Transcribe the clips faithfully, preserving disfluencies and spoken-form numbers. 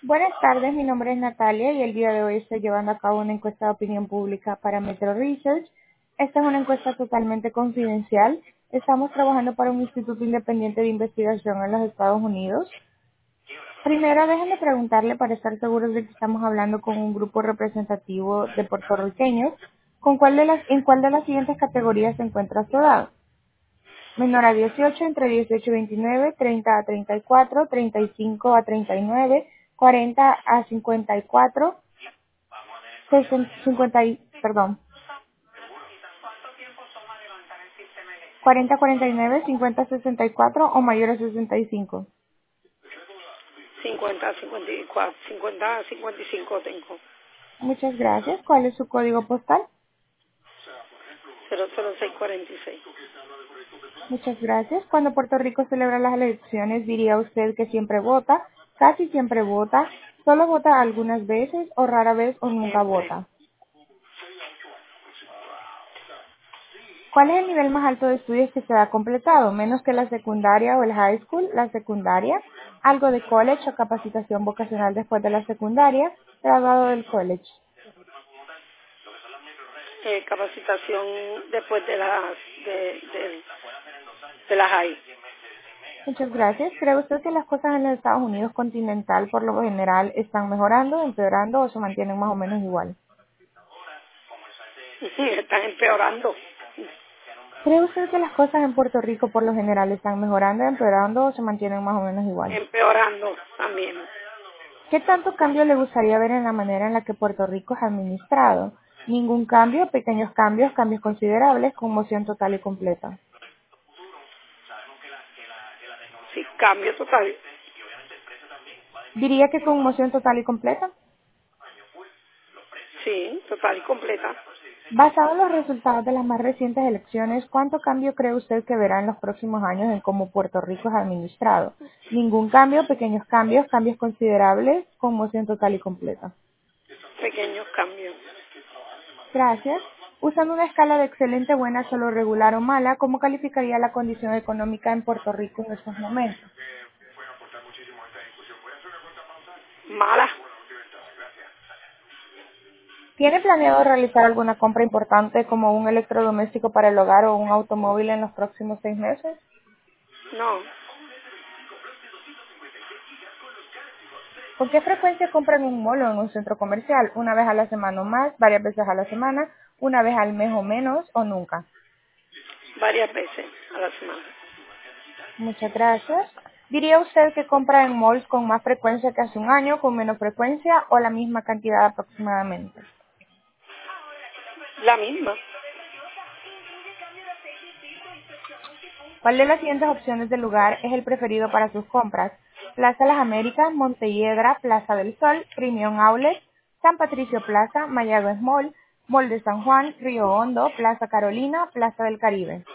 Buenas tardes, mi nombre es Natalia y el día de hoy estoy llevando a cabo una encuesta de opinión pública para Metro Research. Esta es una encuesta totalmente confidencial. Estamos trabajando para un instituto independiente de investigación en los Estados Unidos. Primero, déjenme preguntarle para estar seguros de que estamos hablando con un grupo representativo de puertorriqueños. ¿Con cuál de las, ¿En cuál de las siguientes categorías se encuentra su edad? Menor a dieciocho, entre dieciocho y veintinueve, treinta a treinta y cuatro, treinta y cinco a treinta y nueve, cuarenta a cincuenta y cuatro, sesenta, cincuenta y, perdón, cuarenta a cuarenta y nueve, cincuenta a sesenta y cuatro o mayor a sesenta y cinco. cincuenta a cincuenta y cuatro, cincuenta a cincuenta y cinco tengo. Muchas gracias. ¿Cuál es su código postal? cero cero seis cuarenta y seis. Muchas gracias. Cuando Puerto Rico celebra las elecciones, diría usted que siempre vota, casi siempre vota, solo vota algunas veces o rara vez o nunca Siempre. vota. ¿Cuál es el nivel más alto de estudios que se ha completado? ¿Menos que la secundaria o el high school? ¿La secundaria? ¿Algo de college o capacitación vocacional después de la secundaria? ¿Graduado del college? Eh, capacitación después de la de, de, de la high. Muchas gracias. ¿Cree usted que las cosas en los Estados Unidos continental por lo general están mejorando, empeorando o se mantienen más o menos igual? Están empeorando. ¿Cree usted que las cosas en Puerto Rico por lo general están mejorando, empeorando o se mantienen más o menos igual? Empeorando también. ¿Qué tanto cambio le gustaría ver en la manera en la que Puerto Rico es administrado? Ningún cambio, pequeños cambios, cambios considerables, conmoción total y completa. Sí, cambio total. ¿Diría que conmoción total y completa? Sí, total y completa. Basado en los resultados de las más recientes elecciones, ¿cuánto cambio cree usted que verá en los próximos años en cómo Puerto Rico es administrado? Ningún cambio, pequeños cambios, cambios considerables, conmoción total y completa. Pequeños cambios. Gracias. Usando una escala de excelente, buena, solo regular o mala, ¿cómo calificaría la condición económica en Puerto Rico en estos momentos? Mala. ¿Tiene planeado realizar alguna compra importante como un electrodoméstico para el hogar o un automóvil en los próximos seis meses? No. ¿Con qué frecuencia compra en un mall o en un centro comercial? ¿Una vez a la semana o más? ¿Varias veces a la semana? ¿Una vez al mes o menos? ¿O nunca? Varias veces a la semana. Muchas gracias. ¿Diría usted que compra en malls con más frecuencia que hace un año, con menos frecuencia o la misma cantidad aproximadamente? La misma. ¿Cuál de las siguientes opciones de lugar es el preferido para sus compras? Plaza Las Américas, Montelledra, Plaza del Sol, Premium Outlet, San Patricio Plaza, Mayagüez Mall, Mall de San Juan, Río Hondo, Plaza Carolina, Plaza del Caribe.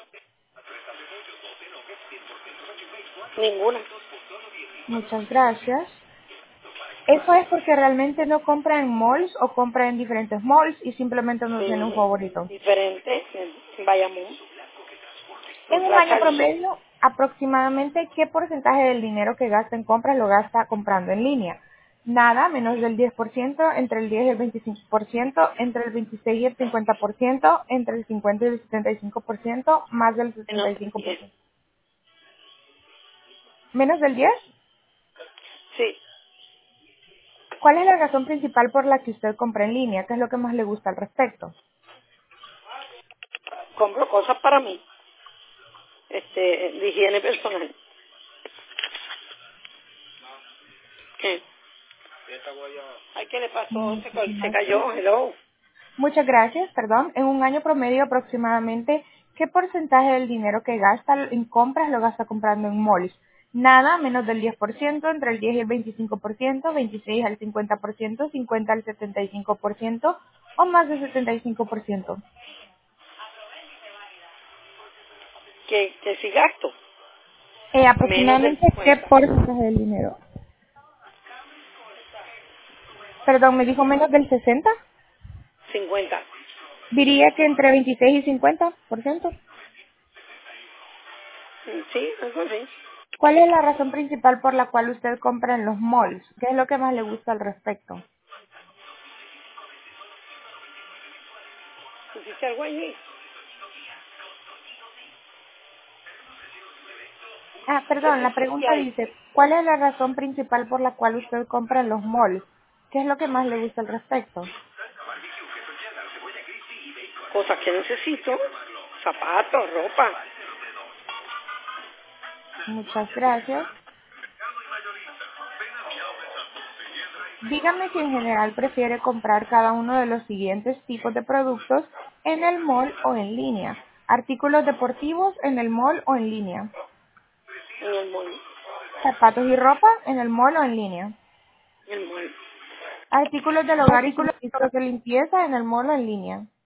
Ninguna. Muchas gracias. ¿Eso es porque realmente no compra en malls o compra en diferentes malls y simplemente no tiene un Sí. favorito? Diferente. En Bayamón. En En un año Plaza del Sol. promedio, aproximadamente, ¿qué porcentaje del dinero que gasta en compras lo gasta comprando en línea? Nada, menos del diez por ciento, entre el diez y el veinticinco por ciento, entre el veintiséis y el cincuenta por ciento, entre el cincuenta y el setenta y cinco por ciento, más del Menos sesenta y del cinco por diez. ciento. ¿Menos del diez? Sí. ¿Cuál es la razón principal por la que usted compra en línea? ¿Qué es lo que más le gusta al respecto? Compro cosas para mí. Este, de higiene personal. ¿Qué? Ay, ¿qué le pasó? Se, ca- se Muchísimas cayó. gracias. Hello. Muchas gracias, perdón. En un año promedio aproximadamente, ¿qué porcentaje del dinero que gasta en compras lo gasta comprando en malls? Nada, menos del diez por ciento, entre el diez y el veinticinco por ciento, veintiséis al cincuenta por ciento, cincuenta al setenta y cinco por ciento o más del setenta y cinco por ciento. Que, que si gasto. Eh, Menos del aproximadamente, ¿qué cincuenta. porcentaje del dinero? Perdón, ¿me dijo menos del sesenta? cincuenta. Diría que entre veintiséis y cincuenta por ciento. Mm, Sí, algo así. ¿Cuál es la razón principal por la cual usted compra en los malls? ¿Qué es lo que más le gusta al respecto? ¿Pusiste algo allí? Ah, ¿Qué perdón, la pusiste pregunta ahí? dice, ¿cuál es la razón principal por la cual usted compra en los malls? ¿Qué es lo que más le gusta al respecto? Cosas que necesito. Zapatos, ropa. Muchas gracias. Dígame si en general prefiere comprar cada uno de los siguientes tipos de productos en el mall o en línea. Artículos deportivos en el mall o en línea. En el mall. Zapatos y ropa en el mall o en línea. En el mall. Artículos del hogar y servicios de limpieza en el mall o en línea.